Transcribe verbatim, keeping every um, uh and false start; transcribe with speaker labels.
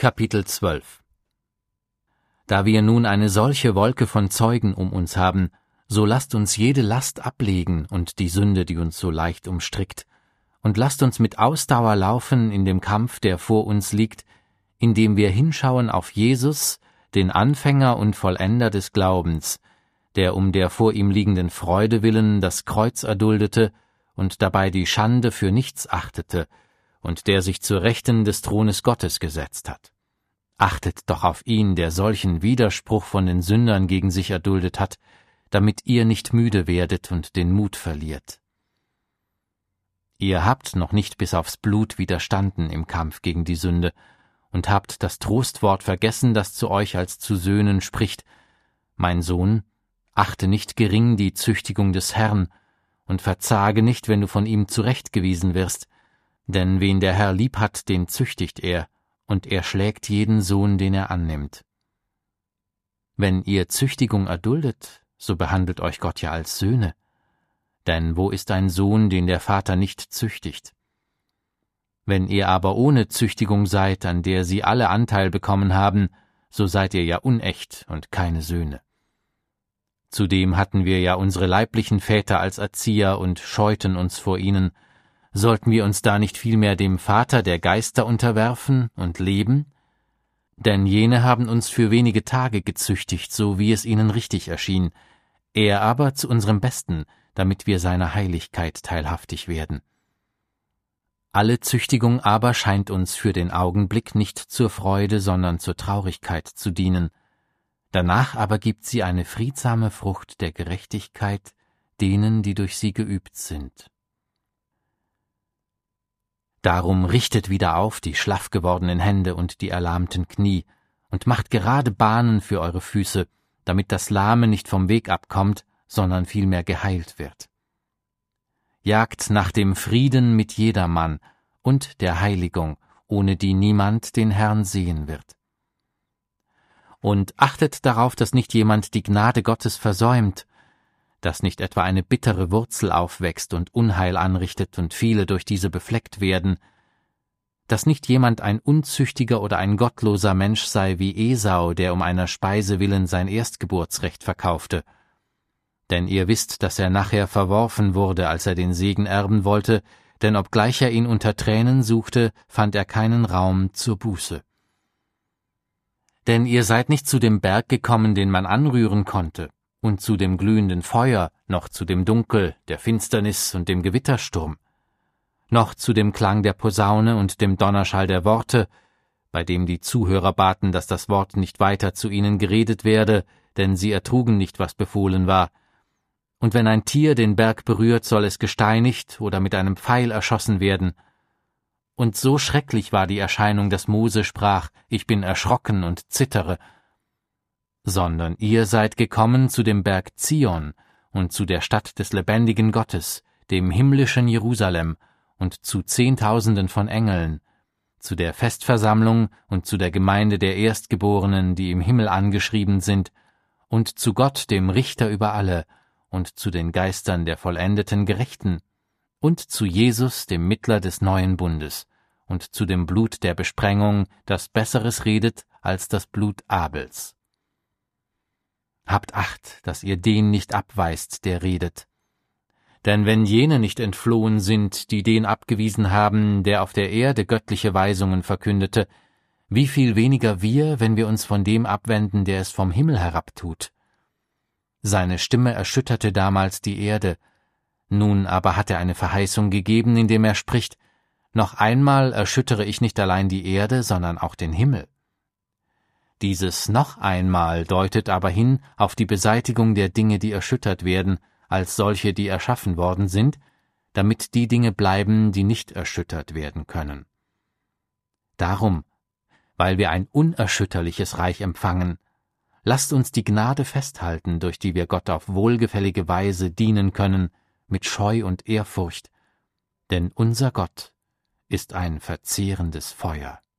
Speaker 1: Kapitel zwölf. Da wir nun eine solche Wolke von Zeugen um uns haben, so lasst uns jede Last ablegen und die Sünde, die uns so leicht umstrickt, und lasst uns mit Ausdauer laufen in dem Kampf, der vor uns liegt, indem wir hinschauen auf Jesus, den Anfänger und Vollender des Glaubens, der um der vor ihm liegenden Freude willen das Kreuz erduldete und dabei die Schande für nichts achtete, und der sich zur Rechten des Thrones Gottes gesetzt hat. Achtet doch auf ihn, der solchen Widerspruch von den Sündern gegen sich erduldet hat, damit ihr nicht müde werdet und den Mut verliert. Ihr habt noch nicht bis aufs Blut widerstanden im Kampf gegen die Sünde und habt das Trostwort vergessen, das zu euch als zu Söhnen spricht: Mein Sohn, achte nicht gering die Züchtigung des Herrn und verzage nicht, wenn du von ihm zurechtgewiesen wirst, denn wen der Herr lieb hat, den züchtigt er, und er schlägt jeden Sohn, den er annimmt. Wenn ihr Züchtigung erduldet, so behandelt euch Gott ja als Söhne. Denn wo ist ein Sohn, den der Vater nicht züchtigt? Wenn ihr aber ohne Züchtigung seid, an der sie alle Anteil bekommen haben, so seid ihr ja unecht und keine Söhne. Zudem hatten wir ja unsere leiblichen Väter als Erzieher und scheuten uns vor ihnen. Sollten wir uns da nicht vielmehr dem Vater der Geister unterwerfen und leben? Denn jene haben uns für wenige Tage gezüchtigt, so wie es ihnen richtig erschien, er aber zu unserem Besten, damit wir seiner Heiligkeit teilhaftig werden. Alle Züchtigung aber scheint uns für den Augenblick nicht zur Freude, sondern zur Traurigkeit zu dienen. Danach aber gibt sie eine friedsame Frucht der Gerechtigkeit denen, die durch sie geübt sind. Darum richtet wieder auf die schlaff gewordenen Hände und die erlahmten Knie und macht gerade Bahnen für eure Füße, damit das Lahme nicht vom Weg abkommt, sondern vielmehr geheilt wird. Jagt nach dem Frieden mit jedermann und der Heiligung, ohne die niemand den Herrn sehen wird. Und achtet darauf, dass nicht jemand die Gnade Gottes versäumt, dass nicht etwa eine bittere Wurzel aufwächst und Unheil anrichtet und viele durch diese befleckt werden, dass nicht jemand ein unzüchtiger oder ein gottloser Mensch sei wie Esau, der um einer Speise willen sein Erstgeburtsrecht verkaufte. Denn ihr wisst, dass er nachher verworfen wurde, als er den Segen erben wollte, denn obgleich er ihn unter Tränen suchte, fand er keinen Raum zur Buße. Denn ihr seid nicht zu dem Berg gekommen, den man anrühren konnte, und zu dem glühenden Feuer, noch zu dem Dunkel, der Finsternis und dem Gewittersturm, noch zu dem Klang der Posaune und dem Donnerschall der Worte, bei dem die Zuhörer baten, dass das Wort nicht weiter zu ihnen geredet werde, denn sie ertrugen nicht, was befohlen war. Und wenn ein Tier den Berg berührt, soll es gesteinigt oder mit einem Pfeil erschossen werden. Und so schrecklich war die Erscheinung, dass Mose sprach: Ich bin erschrocken und zittere. Sondern ihr seid gekommen zu dem Berg Zion und zu der Stadt des lebendigen Gottes, dem himmlischen Jerusalem, und zu Zehntausenden von Engeln, zu der Festversammlung und zu der Gemeinde der Erstgeborenen, die im Himmel angeschrieben sind, und zu Gott, dem Richter über alle, und zu den Geistern der vollendeten Gerechten, und zu Jesus, dem Mittler des neuen Bundes, und zu dem Blut der Besprengung, das Besseres redet als das Blut Abels. Habt Acht, dass ihr den nicht abweist, der redet. Denn wenn jene nicht entflohen sind, die den abgewiesen haben, der auf der Erde göttliche Weisungen verkündete, wie viel weniger wir, wenn wir uns von dem abwenden, der es vom Himmel herabtut. Seine Stimme erschütterte damals die Erde, nun aber hat er eine Verheißung gegeben, indem er spricht: Noch einmal erschüttere ich nicht allein die Erde, sondern auch den Himmel. Dieses noch einmal deutet aber hin auf die Beseitigung der Dinge, die erschüttert werden, als solche, die erschaffen worden sind, damit die Dinge bleiben, die nicht erschüttert werden können. Darum, weil wir ein unerschütterliches Reich empfangen, lasst uns die Gnade festhalten, durch die wir Gott auf wohlgefällige Weise dienen können, mit Scheu und Ehrfurcht, denn unser Gott ist ein verzehrendes Feuer.